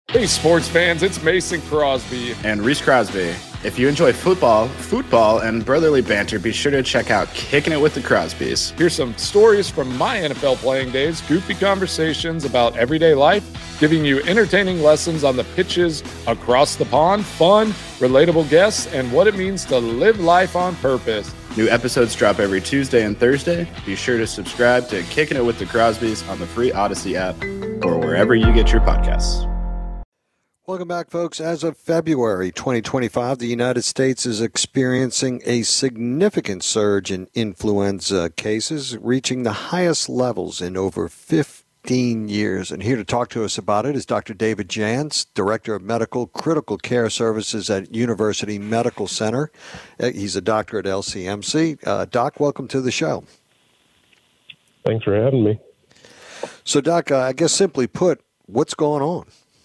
Hey, sports fans, it's Mason Crosby. And Reese Crosby. If you enjoy football, and brotherly banter, be sure to check out Kicking It with the Crosbys. Here's some stories from my NFL playing days, goofy conversations about everyday life, giving you entertaining lessons on the pitches across the pond, fun, relatable guests, and what it means to live life on purpose. New episodes drop every Tuesday and Thursday. Be sure to subscribe to Kicking It with the Crosbys on the free Odyssey app or wherever you get your podcasts. Welcome back, folks. As of February 2025, the United States is experiencing a significant surge in influenza cases, reaching the highest levels in over 15 years. And here to talk to us about it is Dr. David Jantz, Director of Medical Critical Care Services at University Medical Center. He's a doctor at LCMC. Doc, welcome to the show. Thanks for having me. So, Doc, I guess simply put, what's going on?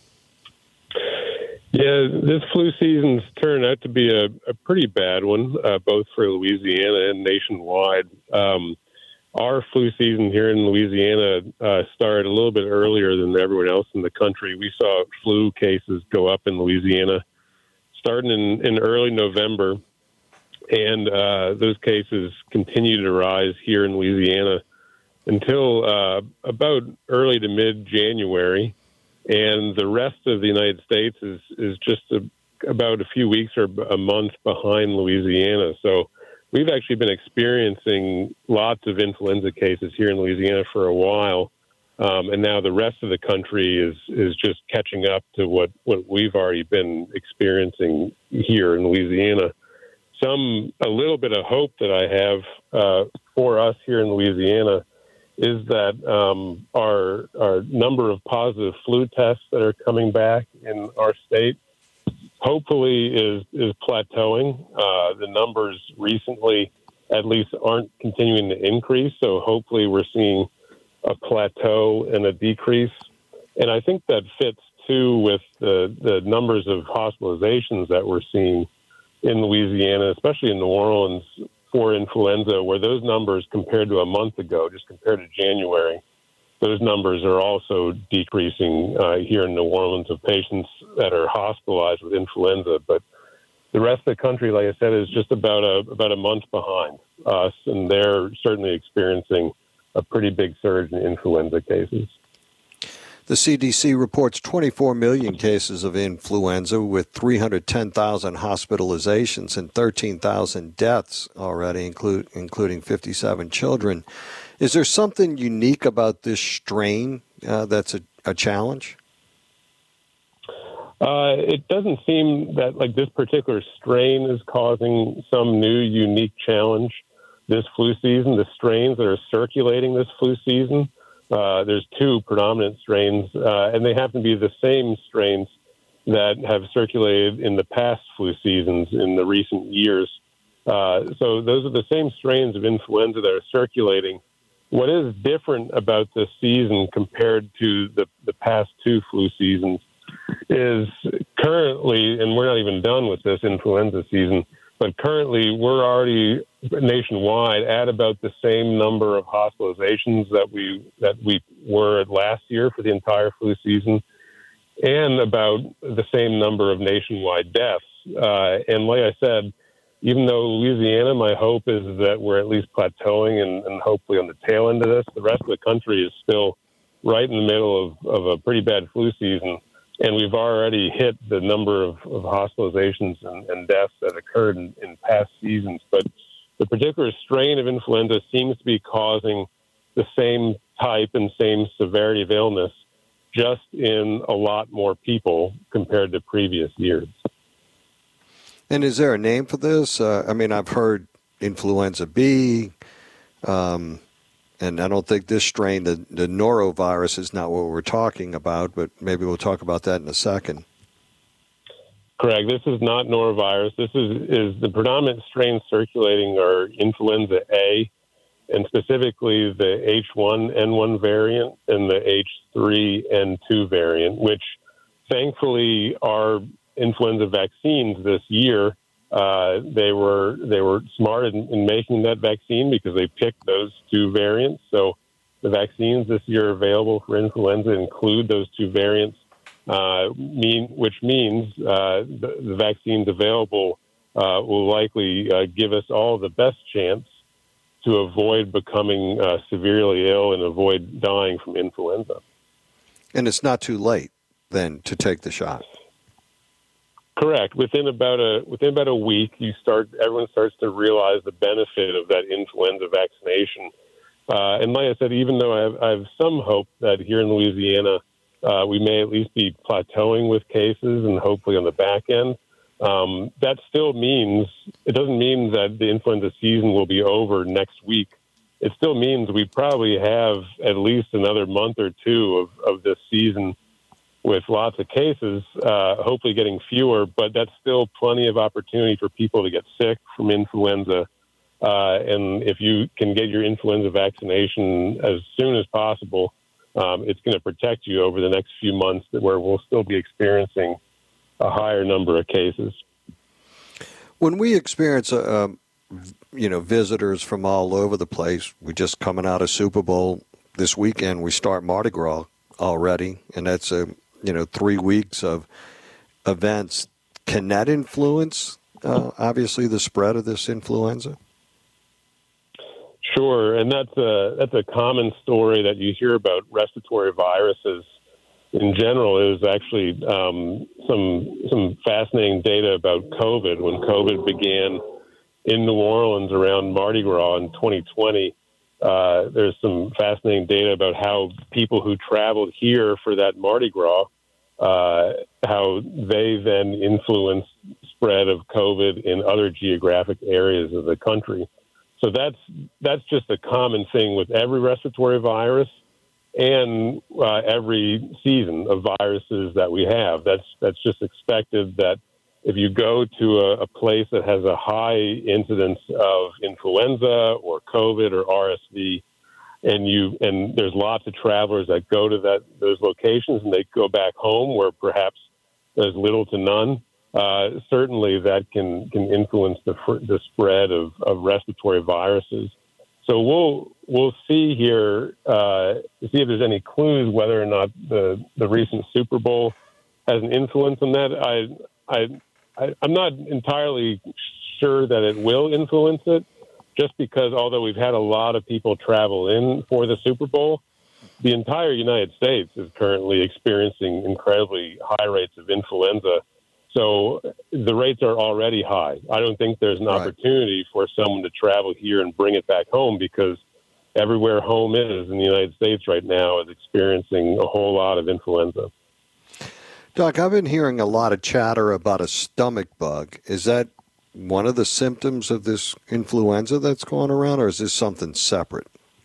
Yeah, this flu season's turned out to be a pretty bad one, both for Louisiana and nationwide. Our flu season here in Louisiana started a little bit earlier than everyone else in the country. We saw flu cases go up in Louisiana starting in early November, and those cases continue to rise here in Louisiana until about early to mid-January. And the rest of the United States is just about a few weeks or a month behind Louisiana. So we've actually been experiencing lots of influenza cases here in Louisiana for a while. And now the rest of the country is just catching up to what we've already been experiencing here in Louisiana. A little bit of hope that I have for us here in Louisiana is that our number of positive flu tests that are coming back in our state hopefully is plateauing. The numbers recently at least aren't continuing to increase, so hopefully we're seeing a plateau and a decrease. And I think that fits too with the numbers of hospitalizations that we're seeing in Louisiana, especially in New Orleans, for influenza, where those numbers compared to a month ago, just compared to January, those numbers are also decreasing here in New Orleans of patients that are hospitalized with influenza. But the rest of the country, like I said, is just about a month behind us, and they're certainly experiencing a pretty big surge in influenza cases. The CDC reports 24 million cases of influenza with 310,000 hospitalizations and 13,000 deaths already, including 57 children. Is there something unique about this strain that's a challenge? It doesn't seem that like this particular strain is causing some new unique challenge this flu season. The strains that are circulating this flu season, there's two predominant strains, and they happen to be the same strains that have circulated in the past flu seasons in the recent years. So those are the same strains of influenza that are circulating. What is different about this season compared to the past two flu seasons is currently, and we're not even done with this influenza season, but currently we're already nationwide at about the same number of hospitalizations that we were last year for the entire flu season, and about the same number of nationwide deaths. And like I said, even though Louisiana, my hope is that we're at least plateauing and hopefully on the tail end of this, the rest of the country is still right in the middle of a pretty bad flu season. And we've already hit the number of hospitalizations and deaths that occurred in past seasons. But the particular strain of influenza seems to be causing the same type and same severity of illness, just in a lot more people compared to previous years. And is there a name for this? I mean, I've heard influenza B, and I don't think this strain, the norovirus, is not what we're talking about, but maybe we'll talk about that in a second. Correct. This is not norovirus. This is the predominant strains circulating are influenza A, and specifically the H1N1 variant and the H3N2 variant, which thankfully are influenza vaccines this year. They were smart in making that vaccine because they picked those two variants. So the vaccines this year available for influenza include those two variants. which means the vaccines available will likely give us all the best chance to avoid becoming severely ill and avoid dying from influenza. And it's not too late then to take the shot. Correct. Within about a week, everyone starts to realize the benefit of that influenza vaccination. And like I said, even though I have some hope that here in Louisiana we may at least be plateauing with cases and hopefully on the back end, that still means it doesn't mean that the influenza season will be over next week. It still means we probably have at least another month or two of this season with lots of cases, hopefully getting fewer, but that's still plenty of opportunity for people to get sick from influenza. And if you can get your influenza vaccination as soon as possible, it's going to protect you over the next few months where we'll still be experiencing a higher number of cases. When we experience, visitors from all over the place, we're just coming out of Super Bowl this weekend. We start Mardi Gras already, and that's 3 weeks of events. Can that influence, obviously, the spread of this influenza? Sure, and that's a common story that you hear about respiratory viruses in general. It was actually some fascinating data about COVID. When COVID began in New Orleans around Mardi Gras in 2020, there's some fascinating data about how people who traveled here for that Mardi Gras, how they then influenced spread of COVID in other geographic areas of the country. So that's just a common thing with every respiratory virus and every season of viruses that we have. That's just expected that if you go to a place that has a high incidence of influenza or COVID or RSV, and there's lots of travelers that go to those locations and they go back home where perhaps there's little to none, certainly that can influence the spread of respiratory viruses. So we'll see here, see if there's any clues whether or not the recent Super Bowl has an influence on that. I'm not entirely sure that it will influence it, just because although we've had a lot of people travel in for the Super Bowl, the entire United States is currently experiencing incredibly high rates of influenza. So the rates are already high. I don't think there's an opportunity for someone to travel here and bring it back home, because everywhere home is in the United States right now is experiencing a whole lot of influenza. Doc, I've been hearing a lot of chatter about a stomach bug. Is that one of the symptoms of this influenza that's going around, or is this something separate?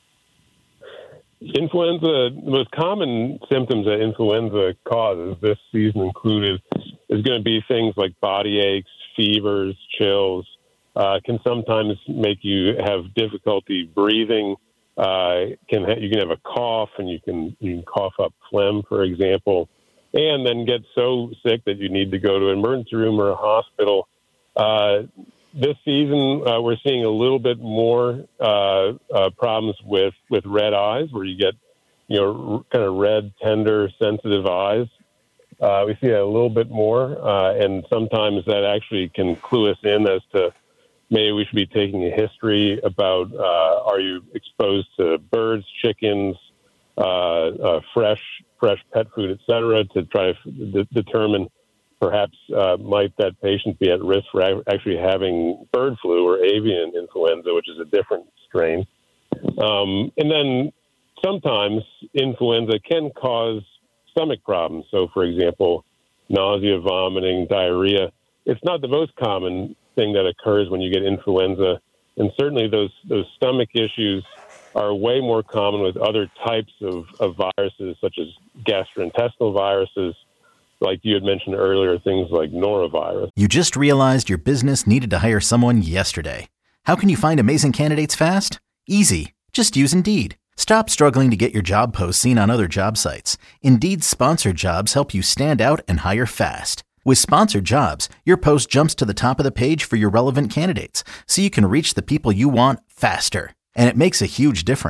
Influenza, the most common symptoms that influenza causes, this season included, is going to be things like body aches, fevers, chills, can sometimes make you have difficulty breathing. You can have a cough, and you can cough up phlegm, for example, and then get so sick that you need to go to an emergency room or a hospital. This season, we're seeing a little bit more problems with red eyes, where you get, kind of red, tender, sensitive eyes. We see a little bit more, and sometimes that actually can clue us in as to maybe we should be taking a history about are you exposed to birds, chickens, fresh pet food, et cetera, to try to determine perhaps might that patient be at risk for actually having bird flu or avian influenza, which is a different strain. And then sometimes influenza can cause stomach problems. So, for example, nausea, vomiting, diarrhea. It's not the most common thing that occurs when you get influenza. And certainly those stomach issues are way more common with other types of viruses, such as gastrointestinal viruses, like you had mentioned earlier, things like norovirus. You just realized your business needed to hire someone yesterday. How can you find amazing candidates fast? Easy. Just use Indeed. Stop struggling to get your job posts seen on other job sites. Indeed's sponsored jobs help you stand out and hire fast. With sponsored jobs, your post jumps to the top of the page for your relevant candidates, so you can reach the people you want faster. And it makes a huge difference.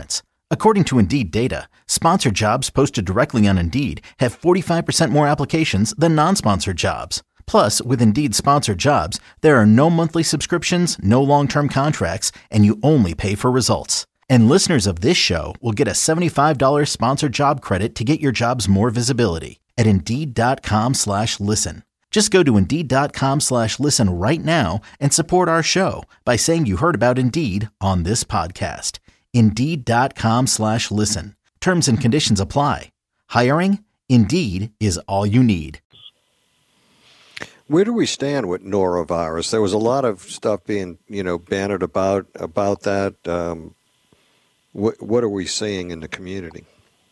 According to Indeed data, sponsored jobs posted directly on Indeed have 45% more applications than non-sponsored jobs. Plus, with Indeed sponsored jobs, there are no monthly subscriptions, no long-term contracts, and you only pay for results. And listeners of this show will get a $75 sponsored job credit to get your jobs more visibility at Indeed.com/listen. Just go to Indeed.com/listen right now and support our show by saying you heard about Indeed on this podcast. Indeed.com/listen. Terms and conditions apply. Hiring? Indeed is all you need. Where do we stand with norovirus? There was a lot of stuff being, bannered about that. What are we seeing in the community?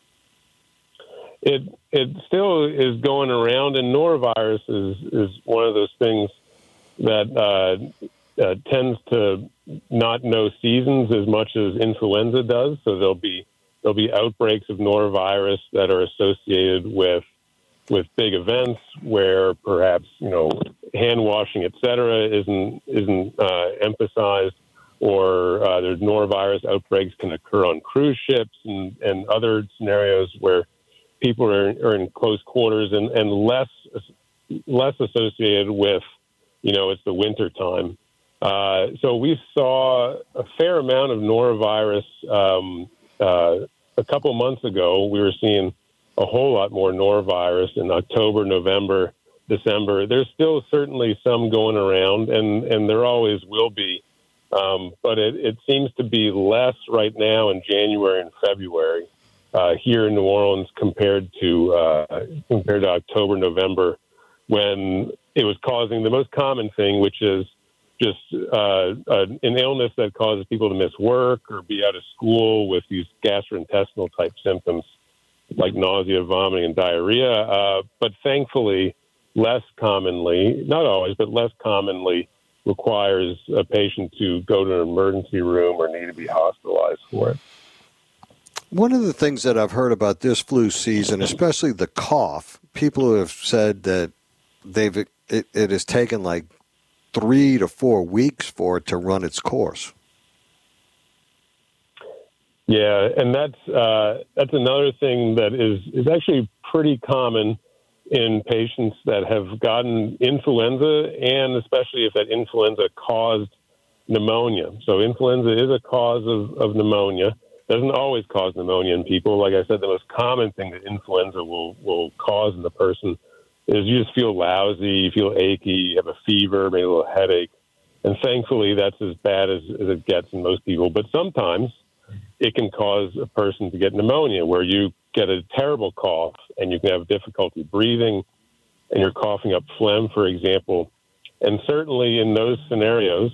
It still is going around, and norovirus is one of those things that tends to not know seasons as much as influenza does. So there'll be outbreaks of norovirus that are associated with big events where perhaps hand washing, et cetera, isn't emphasized, or there's norovirus outbreaks can occur on cruise ships and other scenarios where people are in close quarters and less associated with, it's the winter time. So we saw a fair amount of norovirus a couple months ago. We were seeing a whole lot more norovirus in October, November, December. There's still certainly some going around, and there always will be. But it seems to be less right now in January and February here in New Orleans compared to October, November, when it was causing the most common thing, which is just an illness that causes people to miss work or be out of school with these gastrointestinal type symptoms like nausea, vomiting, and diarrhea. But thankfully, less commonly, not always, but less commonly, requires a patient to go to an emergency room or need to be hospitalized for it. One of the things that I've heard about this flu season, especially the cough, people have said that it has taken like 3 to 4 weeks for it to run its course. Yeah, and that's another thing that is actually pretty common in patients that have gotten influenza, and especially if that influenza caused pneumonia. So influenza is a cause of pneumonia. Doesn't always cause pneumonia in people. Like I said, the most common thing that influenza will cause in the person is you just feel lousy, you feel achy, you have a fever, maybe a little headache. And thankfully, that's as bad as it gets in most people. But sometimes it can cause a person to get pneumonia, where you get a terrible cough and you can have difficulty breathing and you're coughing up phlegm, for example. And certainly in those scenarios,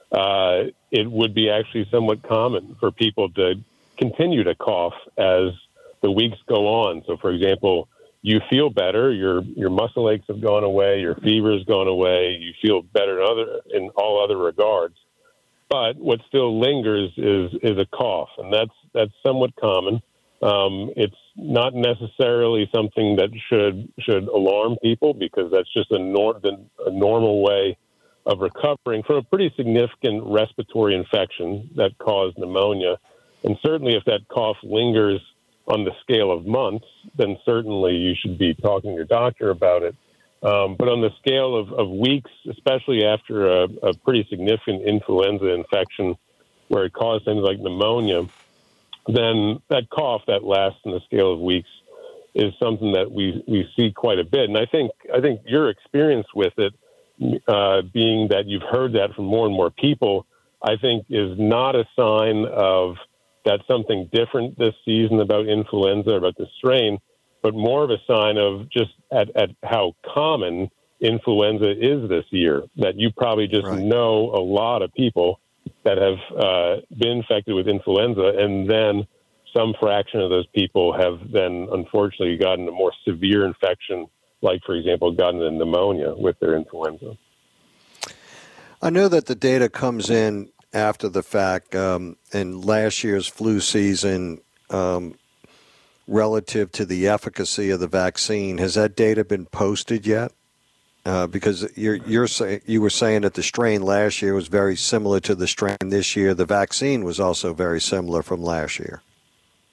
it would be actually somewhat common for people to continue to cough as the weeks go on. So, for example, you feel better, your muscle aches have gone away, your fever has gone away, you feel better in all other regards. But what still lingers is a cough, and that's somewhat common. It's not necessarily something that should alarm people, because that's just a normal way of recovering from a pretty significant respiratory infection that caused pneumonia. And certainly if that cough lingers on the scale of months, then certainly you should be talking to your doctor about it. But on the scale of weeks, especially after a pretty significant influenza infection where it caused things like pneumonia, then that cough that lasts on the scale of weeks is something that we see quite a bit. And I think your experience with it, being that you've heard that from more and more people, I think is not a sign of that's something different this season about influenza, about the strain, but more of a sign of just at how common influenza is this year, that you probably just know a lot of people that have been infected with influenza, and then some fraction of those people have then unfortunately gotten a more severe infection, like, for example, gotten a pneumonia with their influenza. I know that the data comes in after the fact, in last year's flu season, relative to the efficacy of the vaccine. Has that data been posted yet? Because you were saying that the strain last year was very similar to the strain this year. The vaccine was also very similar from last year.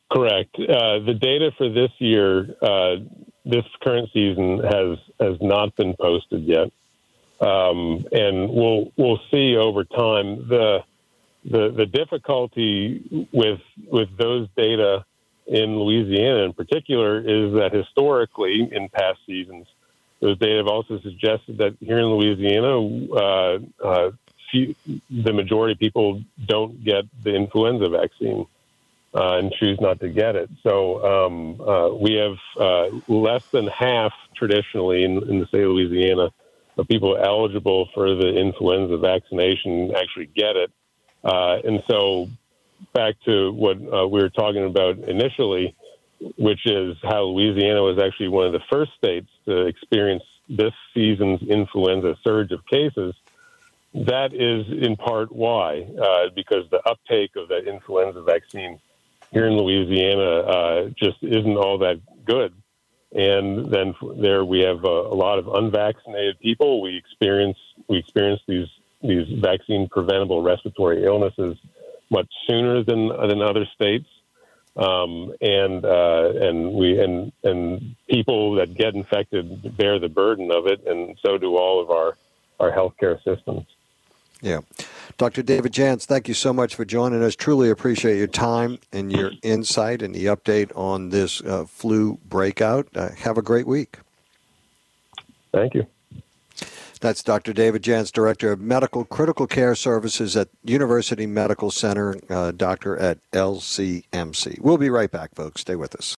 Correct. The data for this year, this current season, has not been posted yet, and we'll see over time. The difficulty with those data in Louisiana in particular is that historically in past seasons, those data have also suggested that here in Louisiana, the majority of people don't get the influenza vaccine and choose not to get it. So we have less than half traditionally in the state of Louisiana of people eligible for the influenza vaccination actually get it. And so back to what we were talking about initially, which is how Louisiana was actually one of the first states to experience this season's influenza surge of cases. That is in part why, because the uptake of that influenza vaccine here in Louisiana just isn't all that good. And then there we have a lot of unvaccinated people. We experience these vaccine preventable respiratory illnesses much sooner than other states. And people that get infected bear the burden of it, and so do all of our healthcare systems. Yeah. Dr. David Jantz, thank you so much for joining us. Truly appreciate your time and your insight and the update on this flu breakout. Have a great week. Thank you. That's Dr. David Jantz, Director of Medical Critical Care Services at University Medical Center, doctor at LCMC. We'll be right back, folks. Stay with us.